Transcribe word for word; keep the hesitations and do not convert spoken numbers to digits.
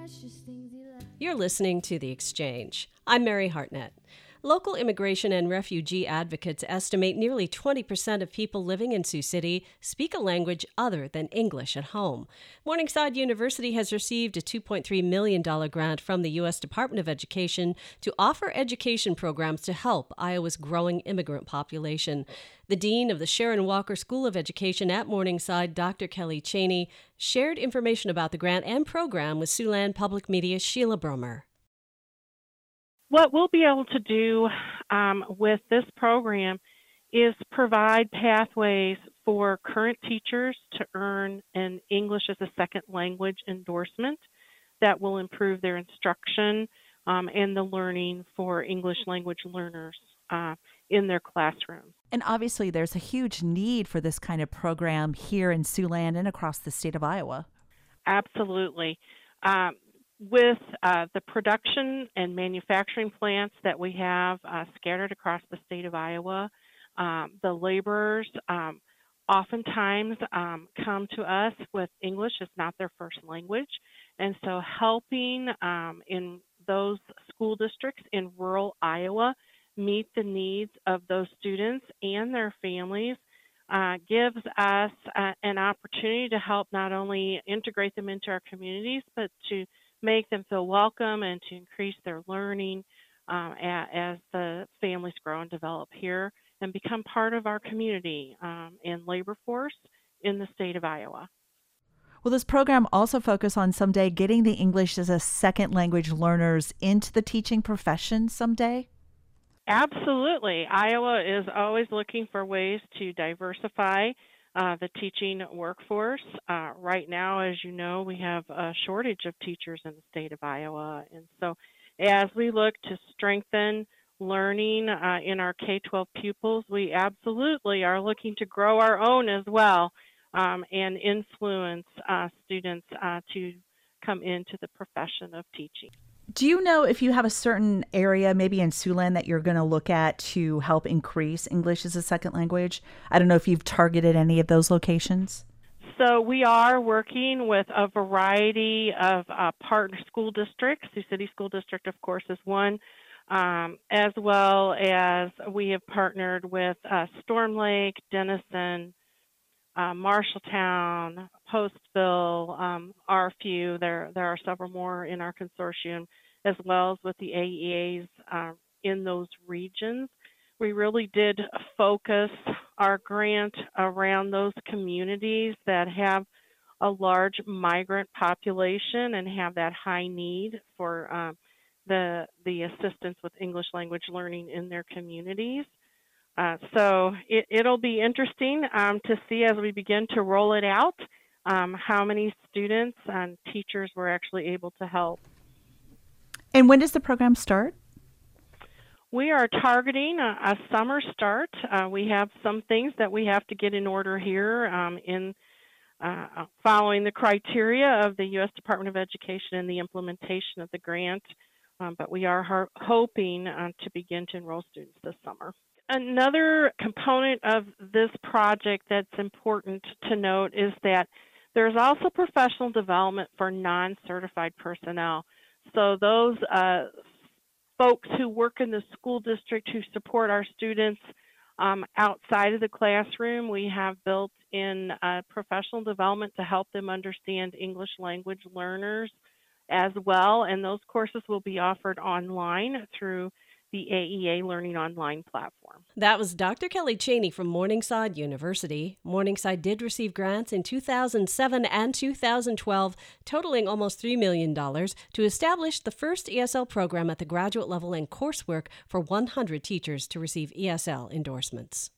You're listening to The Exchange. I'm Mary Hartnett. Local immigration and refugee advocates estimate nearly twenty percent of people living in Sioux City speak a language other than English at home. Morningside University has received a two point three million dollars grant from the U S Department of Education to offer education programs to help Iowa's growing immigrant population. The dean of the Sharon Walker School of Education at Morningside, Doctor Kelly Cheney, shared information about the grant and program with Siouxland Public Media's Sheila Bromer. What we'll be able to do um, with this program is provide pathways for current teachers to earn an English as a second language endorsement that will improve their instruction um, and the learning for English language learners uh, in their classroom. And obviously there's a huge need for this kind of program here in Siouxland and across the state of Iowa. Absolutely. Um, With uh, the production and manufacturing plants that we have uh, scattered across the state of Iowa, um, the laborers um, oftentimes um, come to us with English as not their first language. And so helping um, in those school districts in rural Iowa meet the needs of those students and their families uh, gives us uh, an opportunity to help not only integrate them into our communities, but to make them feel welcome and to increase their learning um, a, as the families grow and develop here and become part of our community um, and labor force in the state of Iowa. Will this program also focus on someday getting the English as a second language learners into the teaching profession someday? Absolutely. Iowa is always looking for ways to diversify Uh, the teaching workforce. Uh, right now, as you know, we have a shortage of teachers in the state of Iowa. And so as we look to strengthen learning uh, in our K twelve pupils, we absolutely are looking to grow our own as well um, and influence uh, students uh, to come into the profession of teaching. Do you know if you have a certain area, maybe in Siouxland, that you're going to look at to help increase English as a second language? I don't know if you've targeted any of those locations. So we are working with a variety of uh, partner school districts. Sioux City School District, of course, is one, um, as well as we have partnered with uh, Storm Lake, Denison, uh, Marshalltown, Postville, um, are a few. There, there are several more in our consortium, as well as with the A E As uh, in those regions. We really did focus our grant around those communities that have a large migrant population and have that high need for um, the, the assistance with English language learning in their communities. Uh, so it, it'll be interesting um, to see as we begin to roll it out um, how many students and teachers we're actually able to help. And when does the program start? We are targeting a, a summer start. Uh, we have some things that we have to get in order here um, in uh, following the criteria of the U S Department of Education and the implementation of the grant, um, but we are ho- hoping uh, to begin to enroll students this summer. Another component of this project that's important to note is that there's also professional development for non-certified personnel. So those uh, folks who work in the school district who support our students um, outside of the classroom, we have built in uh, professional development to help them understand English language learners as well. And those courses will be offered online through the A E A Learning Online platform. That was Doctor Kelly Cheney from Morningside University. Morningside did receive grants in two thousand seven and two thousand twelve, totaling almost three million dollars, to establish the first E S L program at the graduate level and coursework for one hundred teachers to receive E S L endorsements.